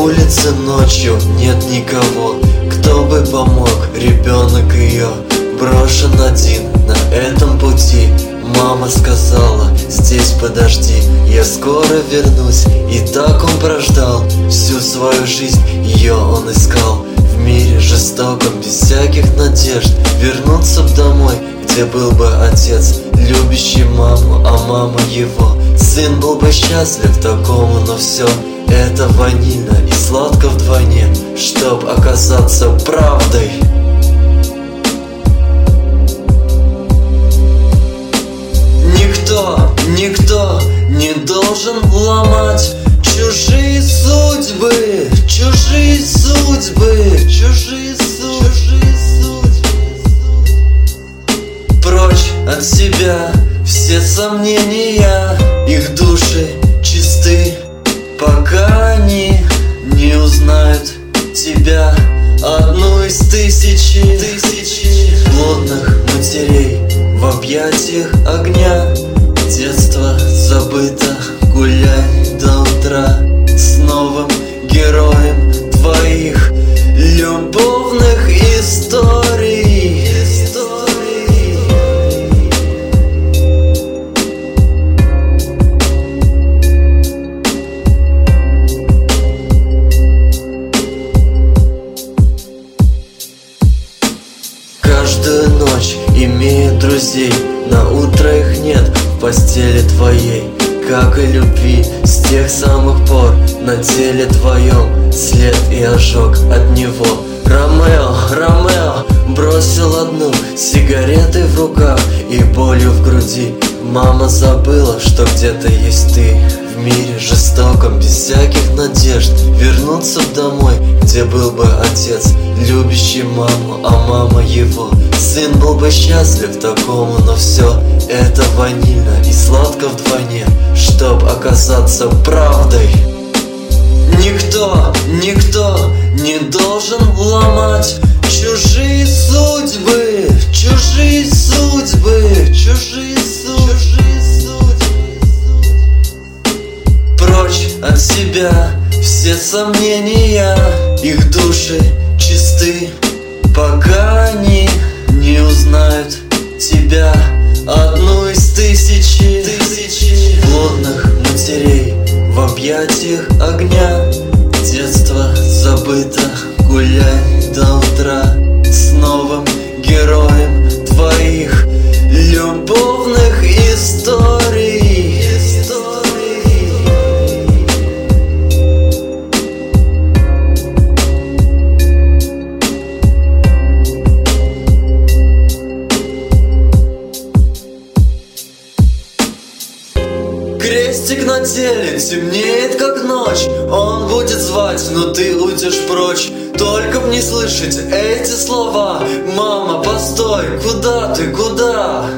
улице ночью нет никого, кто бы помог, ребенок ее брошен один на этом пути. Мама сказала: здесь подожди, я скоро вернусь. И так он прождал всю свою жизнь, ее он искал в мире жестоком, без всяких надежд вернуться б домой, где был бы отец, любящий маму, а мама его. Сын был бы счастлив такому, но все это ванильно и сладко вдвойне, чтоб оказаться правдой. Никто не должен ломать чужие судьбы, чужие судьбы, чужие судьбы. Прочь от себя все сомнения, их души чисты, пока они не узнают тебя, одну из тысячи плотных матерей в объятиях огня. Детство забыто, гуляй до утра с новым героем твоих любовных историй. Каждую ночь имею друзей, на утро их нет в постели твоей. Как и любви с тех самых пор на теле твоем след и ожог от него. Ромео бросил одну сигаретой в руках и болью в груди. Мама забыла, что где-то есть ты в мире жестоком, без всяких надежд вернуться домой, где был бы отец, любящий маму, а мама его. Сын был бы счастлив такому, но все это ванильно и сладко вдвойне, чтоб оказаться правдой. Никто не должен ломать чужие судьбы, чужие судьбы, чужие судьбы. Прочь от себя все сомнения, их души чисты, пока они не узнают тебя, одну из тысячи плотных матерей в объятиях огня. Детство забыто, гуляй до утра с новым героем твоих любовных историй. Крестик на теле темнеет, как ночь. Он будет звать, но ты уйдешь прочь. Только б не слышать эти слова: мама, постой, куда ты, куда?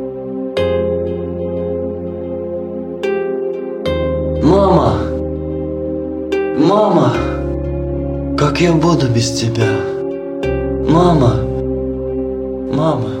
Мама, как я буду без тебя? Мама.